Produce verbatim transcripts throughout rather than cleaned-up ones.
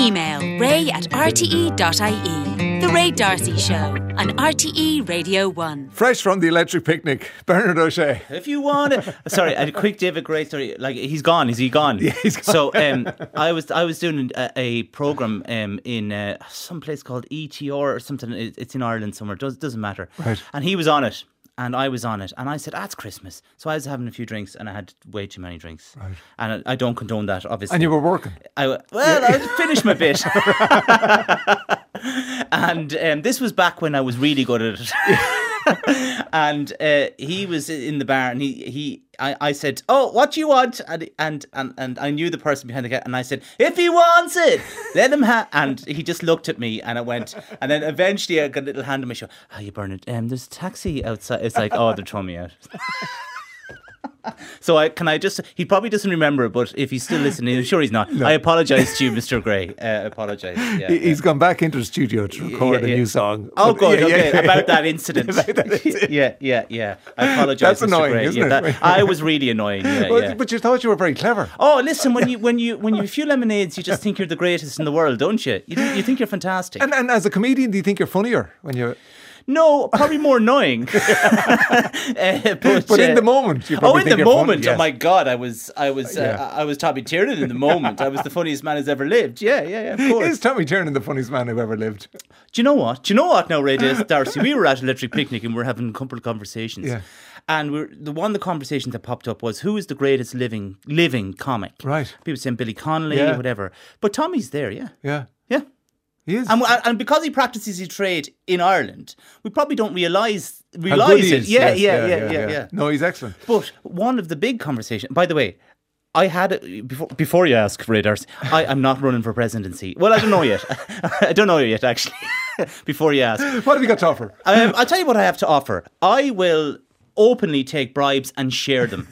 Email ray at r t e dot i e. The Ray D'Arcy Show on R T E Radio one. Fresh from the Electric Picnic, Bernard O'Shea. If you want it. Sorry, a quick David Gray story. Like, he's gone. Is he gone? Yeah, he's gone. So um, I was I was doing a, a programme um, in uh, some place called E T R or something. It, it's in Ireland somewhere. Does, doesn't matter. Right. And he was on it. And I was on it, and I said, ah, it's Christmas. So I was having a few drinks, and I had way too many drinks. Right. And I, I don't condone that, obviously. And you were working. I, well, I finished my bit. And um, this was back when I was really good at it. And uh, he was in the bar, and he, he I, I said, oh, what do you want? And, and and and I knew the person behind the counter, and I said, if he wants it, let him have. And he just looked at me, and I went, and then eventually I got a little hand on my shoulder. Oh, you Bernard, um, there's a taxi outside. It's like, oh, they're throwing me out. So I can I just he probably doesn't remember it, but if he's still listening, I'm sure he's not. No. I apologise to you, Mister Gray. Uh, I apologise. Yeah, he's yeah. gone back into the studio to record yeah, yeah. a new song. Oh, but, good. yeah, okay, yeah. about that incident. About that incident. yeah, yeah, yeah. I apologise. That's Mister annoying, Gray. isn't yeah, it? That, I was really annoying. Yeah, well, yeah. But you thought you were very clever. Oh, listen, when you when you when you have a few lemonades, you just think you're the greatest in the world, don't you? You, you think you're fantastic. And, and as a comedian, do you think you're funnier when you? No, probably more annoying. uh, but, but in uh, the moment, you oh, probably in think the you're moment, funny, yes. Oh my God, I was, I was, uh, Yeah. I was Tommy Tiernan in the moment. I was the funniest man who's ever lived. Yeah, yeah, yeah. Of course. Is Tommy Tiernan the funniest man who ever lived? Do you know what? Do you know what? Now, Ray D'Arcy, we were at Electric Picnic and we were having a couple of conversations. Yeah. And we're, the one of the conversations that popped up was, who is the greatest living living comic? Right. People saying Billy Connolly, Yeah. whatever. But Tommy's there, yeah. Yeah. Yeah. He is. And, and because he practices his trade in Ireland, we probably don't realise How realise good he it. is. Yeah, Yes, yeah, yeah, yeah, yeah. No, he's excellent. But one of the big conversations, by the way, I had it before. Before you ask, Ray D'Arcy, I am not running for presidency. Well, I don't know yet. I don't know yet, actually. Before you ask, What have you got to offer? um, I'll tell you what I have to offer. I will openly take bribes and share them.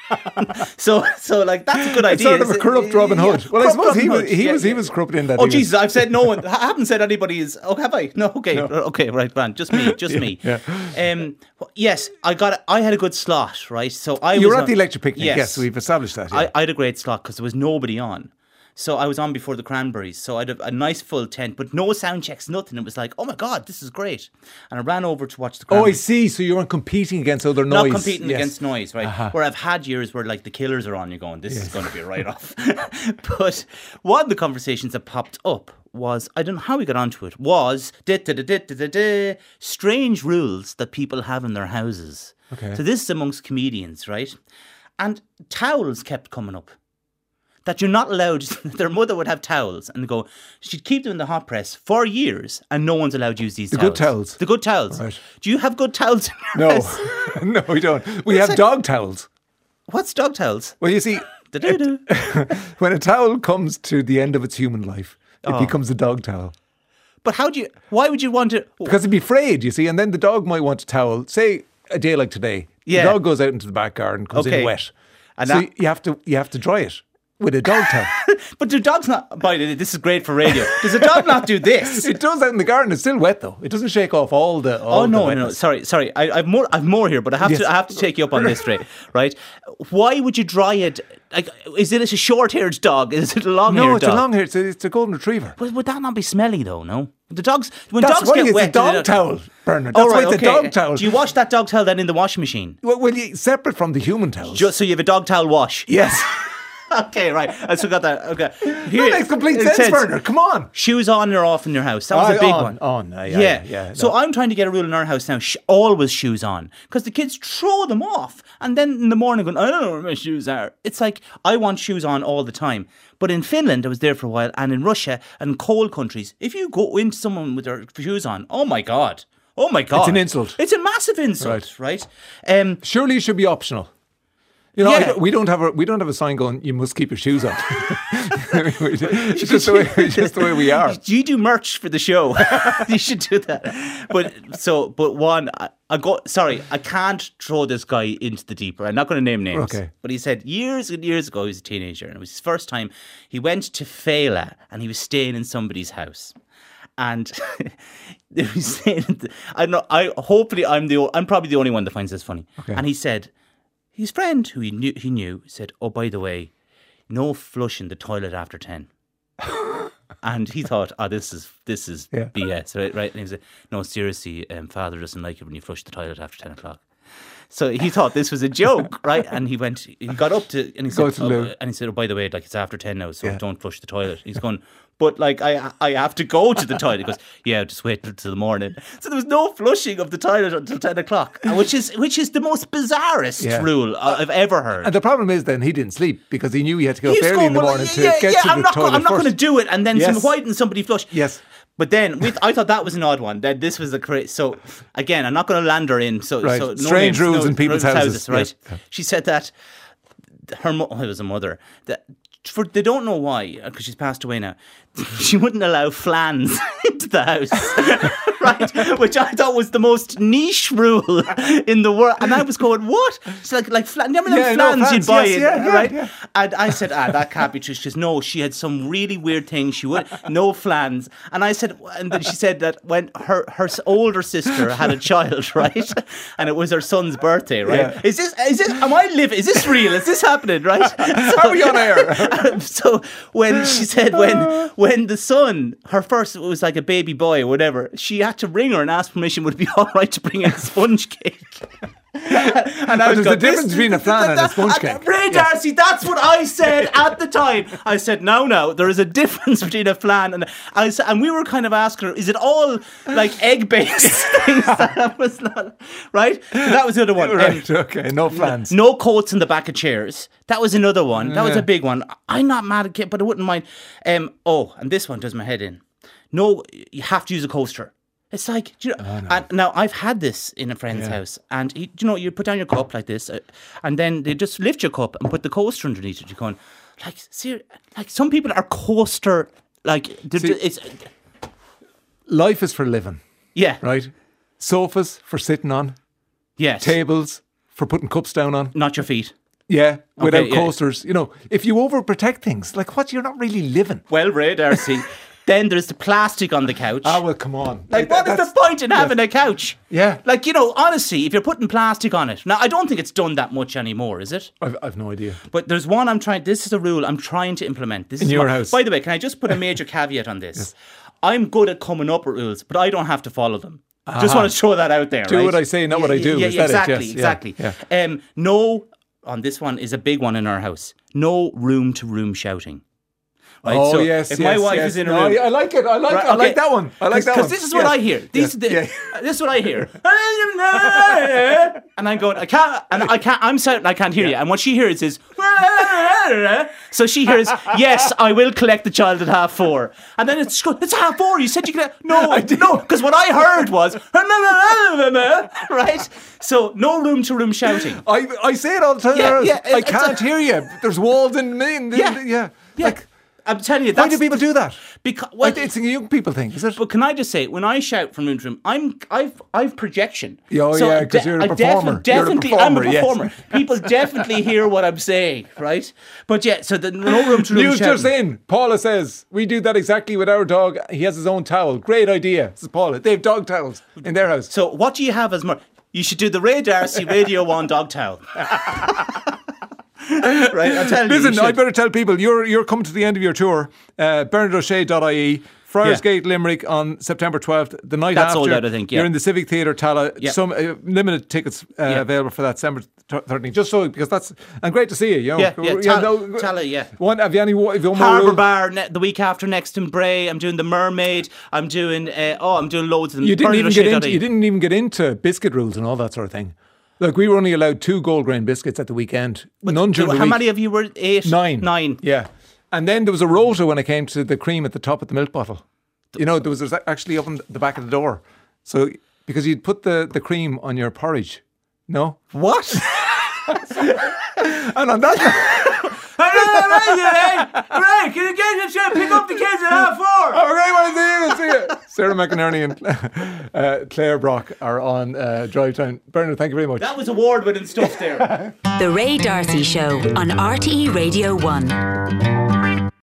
so, so like that's a good It's idea. sort of a corrupt Robin Hood. Yeah, well, I corrupt suppose he Robin was Hood. he Yeah, was he yeah. was corrupt in that. Oh he was- Jesus! I've said no one. I haven't said anybody is. Oh, have I? No. Okay. No. Okay. Right, Grant. Just me. Just Yeah, me. yeah. Um. Yes, I got. I had a good slot. Right. So I. You was were at on- the Electric Picnic. Yes, Yes, we've established that. Yeah. I, I had a great slot because there was nobody on. So I was on before the Cranberries. So I had a, a nice full tent, but no sound checks, nothing. It was like, oh my God, this is great. And I ran over to watch the oh, I Cranberries. see. So you weren't competing against other noise. Not competing Yes. against noise, right? Uh-huh. Where I've had years where like the Killers are on, you're going, this is going to be a write-off. But one of the conversations that popped up was, I don't know how we got onto it, was da, da, da, da, da, da, da, strange rules that people have in their houses. Okay. So this is amongst comedians, right? And towels kept coming up. That you're not allowed, their mother would have towels and go, she'd keep them in the hot press for years and no one's allowed to use these The towels. good towels. The good towels. Right. Do you have good towels in your No, house? no, we don't. We It's have like- dog towels. What's dog towels? Well, you see, Da-da-da. when a towel comes to the end of its human life, it Oh. becomes a dog towel. But how do you, why would you want to? Because it'd be frayed, you see, and then the dog might want a towel. Say a day like today, Yeah. the dog goes out into the back garden, comes Okay. in wet, And so that- you have to you have to dry it with a dog towel. But do dogs not, by the way, this is great for radio. Does a dog not do this? It does out in the garden. It's still wet though. It doesn't shake off all the. All Oh the no, no, no! wetness. Sorry, sorry. I, I've more. I've more here, but I have Yes. to. I have to take you up on this, Ray. Right? Why would you dry it? Like, is it a short-haired dog? Is it a long-haired No, it's dog? a long hair. It's a, it's a golden retriever. But would that not be smelly though? No, the dogs. When That's dogs why get it's wet, a dog do they- towel, Bernard. Oh, That's right, why it's okay. a dog towel. Do you wash that dog towel then in the washing machine? Well, well you, separate from the human towels. Just so you have a dog towel wash. yes. Okay, right. I still got that. Okay. Here, That makes complete it sense, says, Bernard. Come on. Shoes on or off in your house. That was Aye, a big on, one. on, aye, aye, yeah. yeah, So no. I'm trying to get a rule in our house now. Sh- always shoes on. Because the kids throw them off. And then in the morning going, I don't know where my shoes are. It's like, I want shoes on all the time. But in Finland, I was there for a while. And in Russia and cold countries, if you go into someone with their shoes on, oh my God. Oh my God. It's an insult. It's a massive insult, right? right? Um, Surely it should be optional. You know, Yeah. I don't- we don't have a we don't have a sign going. You must keep your shoes on. It's just the way it's just the way we are. Do you do merch for the show? You should do that. But so, but one, I, I go. Sorry, I can't throw this guy into the deep end. I'm not going to name names. Okay. But he said years and years ago he was a teenager, and it was his first time. He went to Fela, and he was staying in somebody's house. And he was saying, I don't know. I hopefully I'm the o- I'm probably the only one that finds this funny. Okay. And he said, his friend who he knew he knew said, "Oh, by the way, no flushing the toilet after ten." And he thought, oh, this is this is Yeah. B S, right? Right? And he was like, no, seriously, um, father doesn't like it when you flush the toilet after ten o'clock. So he thought this was a joke, right? And he went, he got up to, and he Go said, to oh, loo. and he said, oh, by the way, like it's after ten now, so Yeah. don't flush the toilet. He's going, but like I I have to go to the toilet. He goes, yeah, just wait till the morning. So there was no flushing of the toilet until ten o'clock, which is which is the most bizarrest Yeah. rule I've ever heard. And the problem is then he didn't sleep because he knew he had to go He up was early in the well, morning yeah, to yeah, get yeah, to I'm the not go- toilet I'm not first. going to do it and then Yes. some white and somebody flush. Yes. But then with, I thought that was an odd one. That this was the correct. So again, I'm not going to land her in. So, Right. so no Strange names, rules no, in people's houses. right? Yeah. She said that her mo- oh, it was a mother that for they don't know why because she's passed away now. She wouldn't allow flans into the house, right? Which I thought was the most niche rule in the world. And I was going, what? It's like like flan. Remember them Yeah, no, flans you'd flans, buy, yes, in, yeah, yeah, right? yeah. And I said, ah, that can't be true. She says, no, she had some really weird thing. She would no flans. And I said, and then she said that when her her older sister had a child, right, and it was her son's birthday, right? Yeah. Is this is this? Am I living? Is this real? Is this happening? Right? Are we on air? So when she said when when the son, her first it was like a baby boy or whatever, she had to ring her and ask permission. Would it be all right to bring in a sponge cake? And I But was there's going, a difference this- between a flan and a that- sponge that- cake. Ray Yes. Darcy, that's what I said at the time. I said, no, no, there is a difference between a flan and I said, and we were kind of asking her, is it all like egg based things? That was not right. So that was the other one. Um, Right. Okay. No flans. no coats in the back of chairs. That was another one. That was Yeah. a big one. I'm not mad at it, but I wouldn't mind. Um, oh, and this one does my head in. No, you have to use a coaster. It's like, do you know, Oh, no. and now I've had this in a friend's Yeah. house, and he, you know, you put down your cup like this, uh, and then they just lift your cup and put the coaster underneath it. You're going, like, ser- like some people are coaster, like, they're- See- it's, Life is for living, yeah, right? Sofas for sitting on, yes, tables for putting cups down on. not your feet. Yeah, without yeah. coasters. You know, if you overprotect things, like what, you're not really living. Well, Ray Darcy, then there's the plastic on the couch. Ah, well, come on. Like, what is That's- the point in having a couch? Yeah. Like, you know, honestly, if you're putting plastic on it. Now, I don't think it's done that much anymore, is it? I've, I've no idea. But there's one I'm trying, this is a rule I'm trying to implement. This In is your one- house. By the way, can I just put a major caveat on this? I'm good at coming up with rules, but I don't have to follow them. Just want to throw that out there. Do right? what I say, not what I do. Yeah, Is that it? exactly, Yes, yeah, exactly. yeah. Um, no, on this one is a big one in our house. No room to room shouting. Right? Oh, so yes, if yes, my wife yes. is in a No, room, I, I like it. I like Right, I like okay. that one. I like that one. because this is what Yes. I hear. These, Yeah, the, yeah. this is what I hear. And I'm going, I can't, and I can't. I'm shouting, I can't hear you. And what she hears is, so she hears, yes, I will collect the child at half four. And then it's it's half four. You said you could. No, no, because what I heard was, right. So no room to room shouting. I, I say it all the time. Yeah, yeah, I it's can't a- hear you. There's walls in me. and- Yeah. yeah. Yeah, Like, I'm telling you, why that's do people do that? because well, Like, it's a young people thing, is it? But can I just say, when I shout from room to room, I'm I've I've projection. Yeah, oh, yeah, 'cause you're a I performer. defi- You're a definitely, I'm a performer, yes. performer. People definitely hear what I'm saying, right? But yeah, so the no room to room News just shouting. in. Paula says, we do that exactly with our dog. He has his own towel. Great idea. This is Paula. They have dog towels in their house. So what do you have as more? You should do the Ray Darcy Radio One dog towel. Right, I'm telling you. Listen, you I should. better tell people, you're you're coming to the end of your tour. Uh, Bernard O'Shea dot I E. Friarsgate, Limerick on September twelfth. The night That's after, sold out, I think, yeah. You're in the Civic Theatre, Tala. Yeah. Some uh, limited tickets uh, Yeah. available for that December thirteenth. Just so, because that's, and great to see you. you know. Yeah, yeah, You Tala- know, Tala, yeah. One, have you any have you one more Harbour rule? Bar ne- the week after next in Bray. I'm doing the Mermaid. I'm doing uh, oh, I'm doing loads of them. You didn't Bernard even O'Shea get dot into I E. you didn't even get into biscuit rules and all that sort of thing. Like, we were only allowed two gold grain biscuits at the weekend. None during the How week. many of you were? Eight, Nine. nine. Yeah. And then there was a rota when it came to the cream at the top of the milk bottle. You know, there was, there was actually up on the back of the door. So, because you'd put the, the cream on your porridge. No? What? And on that... Ray, can you get your pick up the kids at half four? Oh, okay, well, see you, see you. Sarah McInerney and uh, Claire Brock are on uh, Drive Time. Bernard, thank you very much. That was award-winning stuff there. The Ray Darcy Show on R T E Radio one.